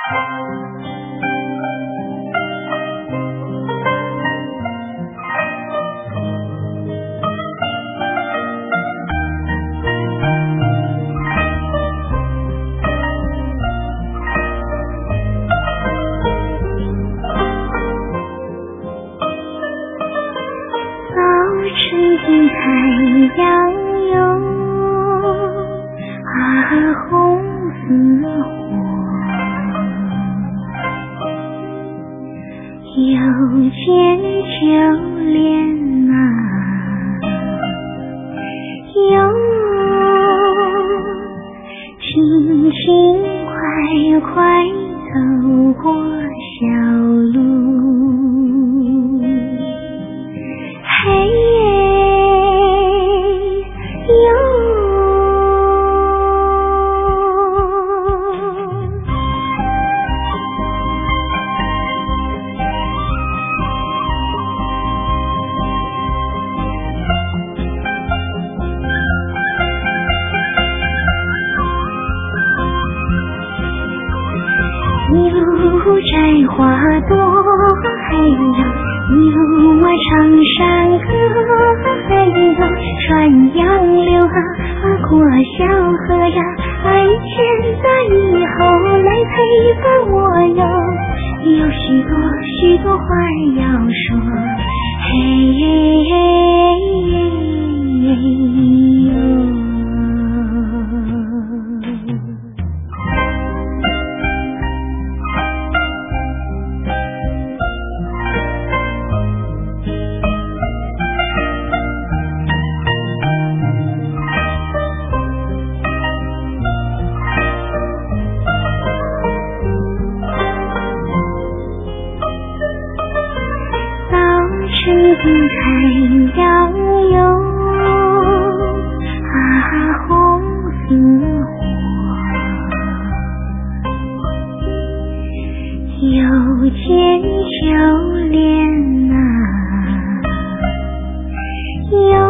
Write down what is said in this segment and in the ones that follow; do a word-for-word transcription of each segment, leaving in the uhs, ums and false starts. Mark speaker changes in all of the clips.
Speaker 1: 晨听太阳涌，啊红似火，又见秋莲啊，又轻轻快快走过小路，嘿一路摘花朵，嘿呦，一路我唱山歌，嘿呦，穿杨柳啊，过小河呀，一千载以后来陪伴我哟，有许多许多话要说，嘿呦。晨听太阳涌，啊红似火，又见秋莲啊，又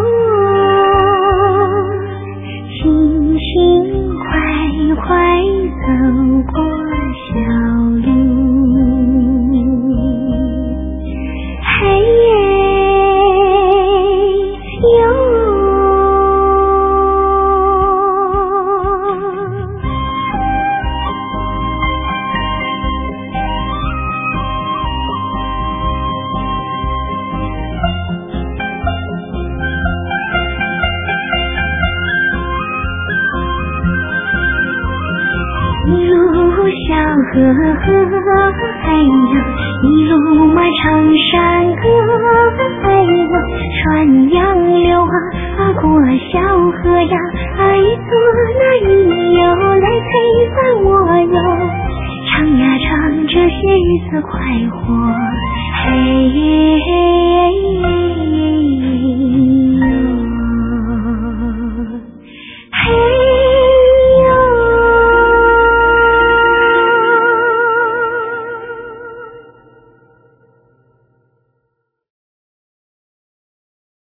Speaker 1: 轻轻快快走过小路。一路小河河，哎呦，一路马唱山歌，哎呦，穿杨柳啊，过小河呀，一左那一右来陪伴我哟，唱呀唱，这些日子快活，嘿。